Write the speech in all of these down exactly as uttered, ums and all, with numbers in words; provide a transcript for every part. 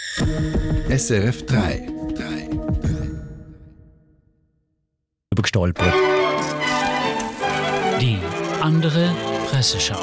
S R F drei. Gestolpert. Die andere Presseschau.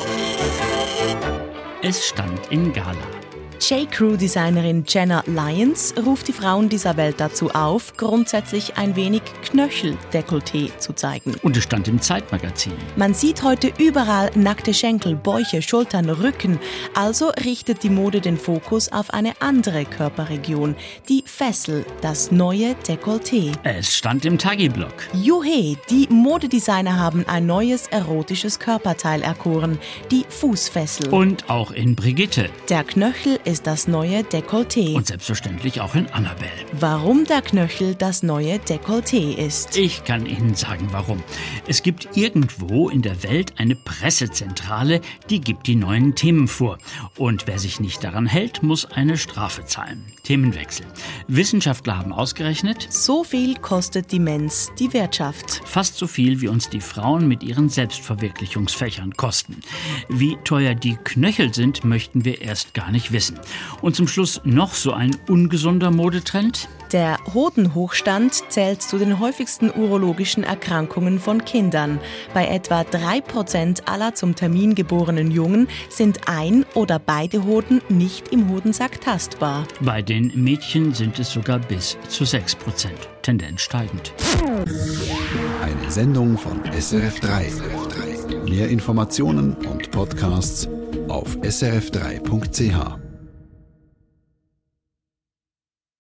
Es stand in Gala. J.Crew-Designerin Jenna Lyons ruft die Frauen dieser Welt dazu auf, grundsätzlich ein wenig Knöchel-Dekolleté zu zeigen. Und es stand im Zeitmagazin. Man sieht heute überall nackte Schenkel, Bäuche, Schultern, Rücken. Also richtet die Mode den Fokus auf eine andere Körperregion, die Fessel, das neue Dekolleté. Es stand im Taggi-Blog. Juhe, die Modedesigner haben ein neues erotisches Körperteil erkoren, die Fußfessel. Und auch in Brigitte. Der Knöchel ist das neue Dekolleté. Und selbstverständlich auch in Annabelle. Warum der Knöchel das neue Dekolleté ist? Ich kann Ihnen sagen, warum. Es gibt irgendwo in der Welt eine Pressezentrale, die gibt die neuen Themen vor. Und wer sich nicht daran hält, muss eine Strafe zahlen. Themenwechsel. Wissenschaftler haben ausgerechnet, so viel kostet die Mens die Wirtschaft. Fast so viel, wie uns die Frauen mit ihren Selbstverwirklichungsfächern kosten. Wie teuer die Knöchel sind, möchten wir erst gar nicht wissen. Und zum Schluss noch so ein ungesunder Modetrend. Der Hodenhochstand zählt zu den häufigsten urologischen Erkrankungen von Kindern. Bei etwa drei Prozent aller zum Termin geborenen Jungen sind ein oder beide Hoden nicht im Hodensack tastbar. Bei den Mädchen sind es sogar bis zu sechs Prozent, Tendenz steigend. Eine Sendung von S R F drei. Mehr Informationen und Podcasts auf s r f drei punkt c h.